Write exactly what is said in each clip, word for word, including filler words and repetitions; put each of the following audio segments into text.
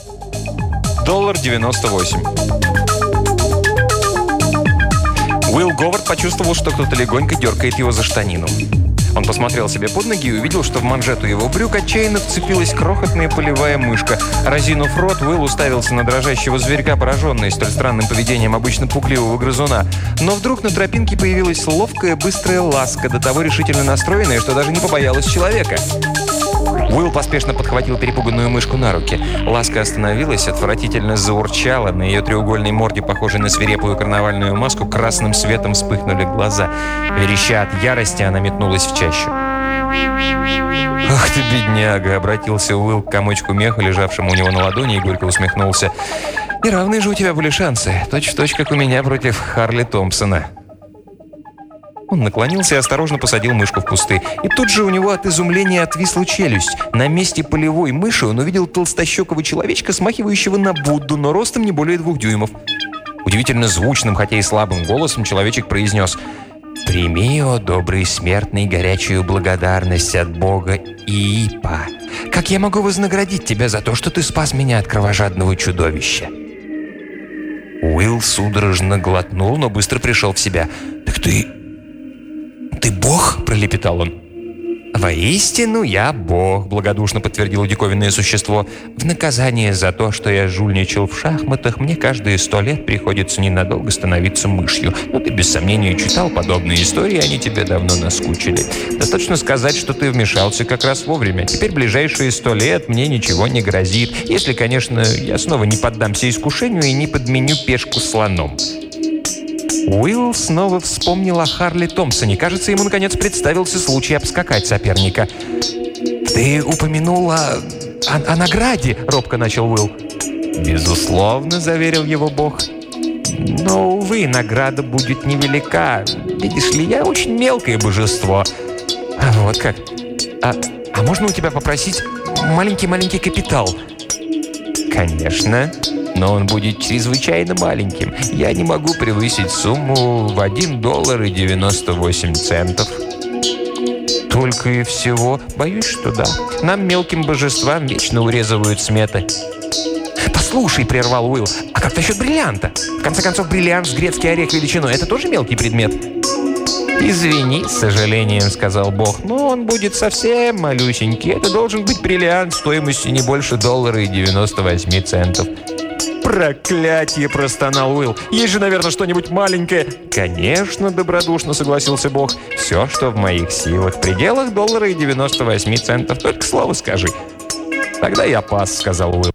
Доллар девяносто восемь. Уилл Говард почувствовал, что кто-то легонько дергает его за штанину. Он посмотрел себе под ноги и увидел, что в манжету его брюк отчаянно вцепилась крохотная полевая мышка. Разинув рот, Уилл уставился на дрожащего зверька, пораженный столь странным поведением обычно пугливого грызуна. Но вдруг на тропинке появилась ловкая, быстрая ласка, до того решительно настроенная, что даже не побоялась человека. Уилл поспешно подхватил перепуганную мышку на руки. Ласка остановилась, отвратительно заурчала. На ее треугольной морде, похожей на свирепую карнавальную маску, красным светом вспыхнули глаза. Вереща от ярости, она метнулась в чащу. «Ах ты, бедняга!» — обратился Уилл к комочку меха, лежавшему у него на ладони, и горько усмехнулся. «Неравные же у тебя были шансы. Точь-в-точь, как у меня против Харли Томпсона». Он наклонился и осторожно посадил мышку в кусты. И тут же у него от изумления отвисла челюсть. На месте полевой мыши он увидел толстощекого человечка, смахивающего на Будду, но ростом не более двух дюймов. Удивительно звучным, хотя и слабым голосом человечек произнес: «Прими, о добрый смертный, горячую благодарность от Бога Иипа. Как я могу вознаградить тебя за то, что ты спас меня от кровожадного чудовища?» Уилл судорожно глотнул, но быстро пришел в себя. «Так ты... «Ты Бог?» – пролепетал он. «Воистину я Бог», – благодушно подтвердило диковинное существо. «В наказание за то, что я жульничал в шахматах, мне каждые сто лет приходится ненадолго становиться мышью. Но ты без сомнения читал подобные истории, они тебе давно наскучили. Достаточно сказать, что ты вмешался как раз вовремя. Теперь ближайшие сто лет мне ничего не грозит, если, конечно, я снова не поддамся искушению и не подменю пешку слоном». Уилл снова вспомнил о Харли Томпсоне. Кажется, ему, наконец, представился случай обскакать соперника. «Ты упомянул о, о, о награде», — робко начал Уилл. «Безусловно», — заверил его Бог. «Но, увы, награда будет невелика. Видишь ли, я очень мелкое божество». «А вот как? А, а можно у тебя попросить маленький-маленький капитал?» «Конечно. Но он будет чрезвычайно маленьким. Я не могу превысить сумму в один доллар и девяносто восемь центов». «Только и всего? Боюсь, что да. Нам, мелким божествам, вечно урезывают сметы». «Послушай», — прервал Уилл, — «а как насчет бриллианта? В конце концов, бриллиант с грецкий орех величиной — это тоже мелкий предмет?» «Извини, с сожалением», — сказал Бог, — «но он будет совсем малюсенький. Это должен быть бриллиант стоимостью не больше доллара и девяносто восемь центов». «Проклятье!» – простонал Уилл. «Есть же, наверное, что-нибудь маленькое». «Конечно», – добродушно согласился Бог. «Все, что в моих силах. В пределах доллара и девяносто восемь центов. Только слово скажи». «Тогда я пас», – сказал Уилл.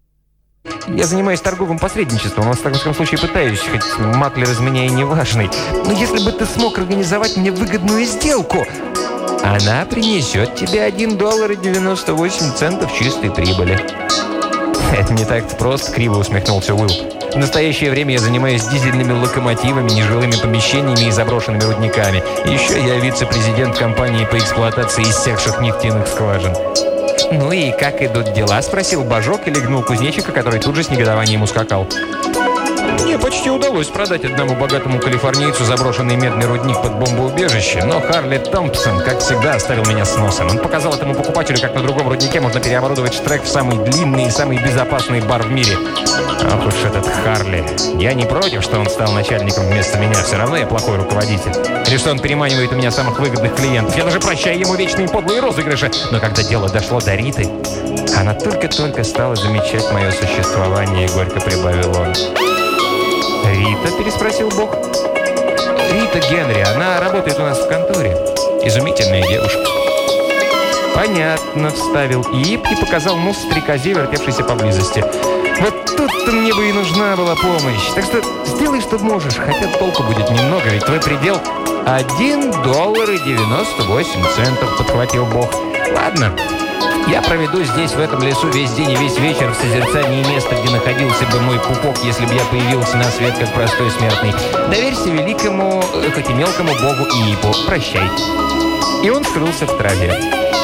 «Я занимаюсь торговым посредничеством, но в таком случае пытаюсь, хоть маклер из меня и не важный. Но если бы ты смог организовать мне выгодную сделку, она принесет тебе один доллар и девяносто восемь центов чистой прибыли». «Это не так просто», — криво усмехнулся Уилл. «В настоящее время я занимаюсь дизельными локомотивами, нежилыми помещениями и заброшенными рудниками. Еще я вице-президент компании по эксплуатации иссякших нефтяных скважин». «Ну и как идут дела?» — спросил Божок и легнул кузнечика, который тут же с негодованием ускакал. «Мне почти удалось продать одному богатому калифорнийцу заброшенный медный рудник под бомбоубежище, но Харли Томпсон, как всегда, оставил меня с носом. Он показал этому покупателю, как на другом руднике можно переоборудовать штрек в самый длинный и самый безопасный бар в мире. Ах уж этот Харли. Я не против, что он стал начальником вместо меня, все равно я плохой руководитель. Или что он переманивает у меня самых выгодных клиентов. Я даже прощаю ему вечные подлые розыгрыши. Но когда дело дошло до Риты, она только-только стала замечать мое существование», — горько прибавил он. «Рита?» – переспросил Бог. «Рита Генри. Она работает у нас в конторе. Изумительная девушка». «Понятно», – вставил Иип и показал нос стрекозе, вертевшейся поблизости. «Вот тут-то мне бы и нужна была помощь. Так что сделай, что можешь, хотя толку будет немного, ведь твой предел – один доллар и девяносто восемь центов», – подхватил Бог. «Ладно. Я проведу здесь, в этом лесу, весь день и весь вечер в созерцании места, где находился бы мой пупок, если бы я появился на свет как простой смертный. Доверься великому, хоть и мелкому богу Иипу. Прощай». И он скрылся в траве.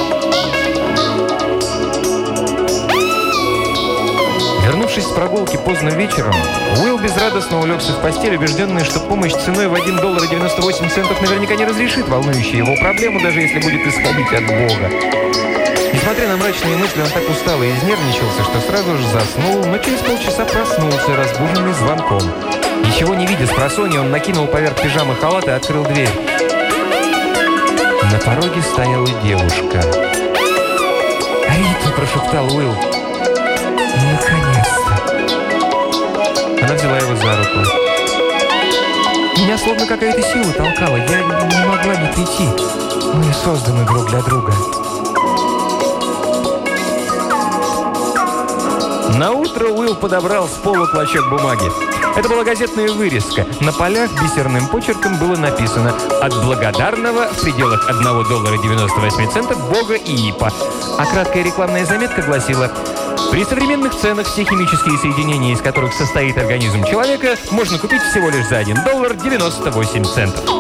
Вернувшись с прогулки поздно вечером, Уилл безрадостно улегся в постель, убежденный, что помощь ценой в один доллар и девяносто восемь центов наверняка не разрешит волнующую его проблему, даже если будет исходить от Бога. Несмотря на мрачные мысли, он так устал и изнервничался, что сразу же заснул, но через полчаса проснулся, разбуженный звонком. Ничего не видя спросонья, он накинул поверх пижамы халат и открыл дверь. На пороге стояла девушка. «Рита!» – прошептал Уилл. «Наконец-то!» Она взяла его за руку. «Меня словно какая-то сила толкала. Я не могла не прийти. Мы созданы друг для друга». Наутро Уилл подобрал с пола клочок бумаги. Это была газетная вырезка. На полях бисерным почерком было написано «От благодарного в пределах одного доллара девяносто восемь центов Бога Иипа». А краткая рекламная заметка гласила: «При современных ценах все химические соединения, из которых состоит организм человека, можно купить всего лишь за один доллар девяносто восемь центов».